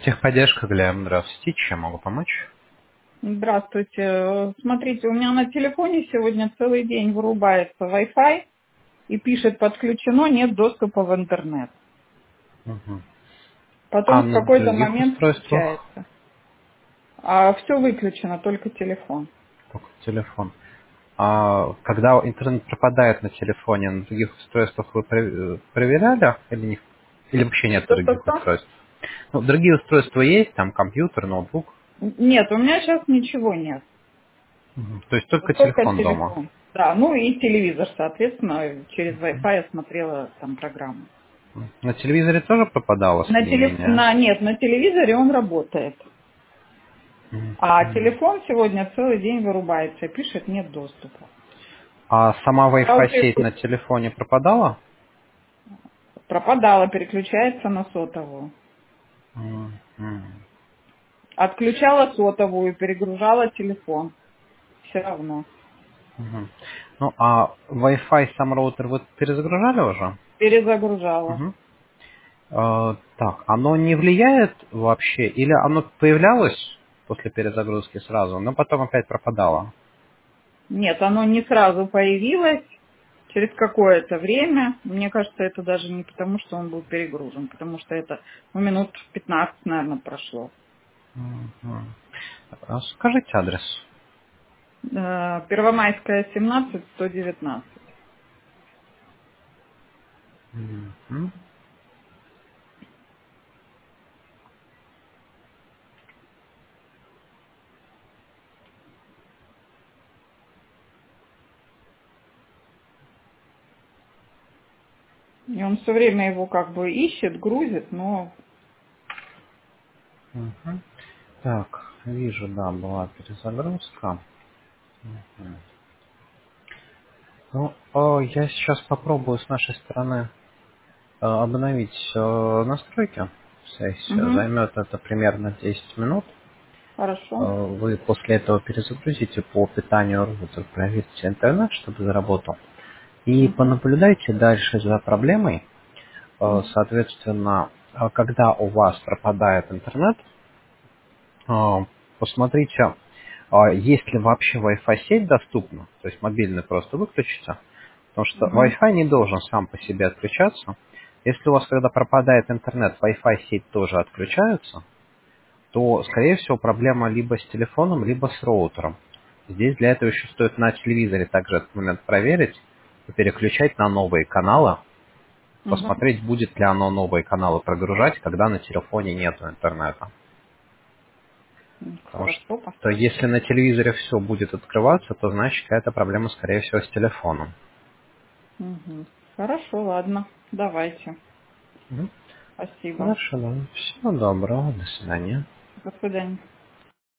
Техподдержка, Глеб, здравствуйте. Чем могу помочь? Здравствуйте. Смотрите, у меня на телефоне сегодня целый день вырубается Wi-Fi и пишет подключено, нет доступа в интернет. Мгм. А Потом в на какой-то других момент устройствах включается. А все выключено, только телефон. только телефон. А когда интернет пропадает на телефоне, на других устройствах вы проверяли или, или вообще нет других Что-что-что? устройств? Ну, другие устройства есть, там компьютер, ноутбук. Нет, у меня сейчас ничего нет. Мгм. То есть только Только телефон дома. телефон. Да, ну и телевизор, соответственно, через Wi-Fi я смотрела там программу. На телевизоре тоже пропадало соединение? Нет, на телевизоре он работает. А Мгм. телефон сегодня целый день вырубается, пишет нет доступа. А сама Я Wi-Fi уже сеть на телефоне пропадала? пропадала, переключается на сотовую. Мгм. Отключала сотовую, перегружала телефон. Все равно. Мгм. Ну, а Wi-Fi сам роутер вы перезагружали уже? Перезагружала. Мгм. Так, оно не влияет вообще? Или оно появлялось после перезагрузки сразу, но потом опять пропадало? Нет, оно не сразу появилось. Через какое-то время. Мне кажется, это даже не потому, что он был перегружен, потому что это минут 15, наверное, прошло. Мгм. Скажите адрес. Первомайская, 17, 119. Мгм. И он все время его как бы ищет, грузит, но... Мгм. Так, вижу, да, была перезагрузка. Мгм. Ну, я сейчас попробую с нашей стороны обновить настройки. Сессия. Угу, Займет это примерно 10 минут. хорошо. Вы после этого перезагрузите по питанию роутер, проверьте интернет, чтобы заработал. И Угу, понаблюдайте дальше за проблемой. угу, Соответственно, когда у вас пропадает интернет, э, посмотрите, есть ли вообще Wi-Fi сеть доступна. То есть мобильный просто выключите. Потому что угу, Wi-Fi не должен сам по себе отключаться. Если у вас, когда пропадает интернет, Wi-Fi сеть тоже отключается, то, скорее всего, проблема либо с телефоном, либо с роутером. Здесь для этого еще стоит на телевизоре также этот момент проверить, переключать на новые каналы, угу. посмотреть, будет ли оно новые каналы прогружать, когда на телефоне нет интернета. Потому Хорошо. что если на телевизоре все будет открываться, то значит какая-то проблема, скорее всего, с телефоном. Угу. Хорошо, ладно. Давайте. Мгм. Спасибо. Хорошо, да. Всего доброго, до свидания. До свидания.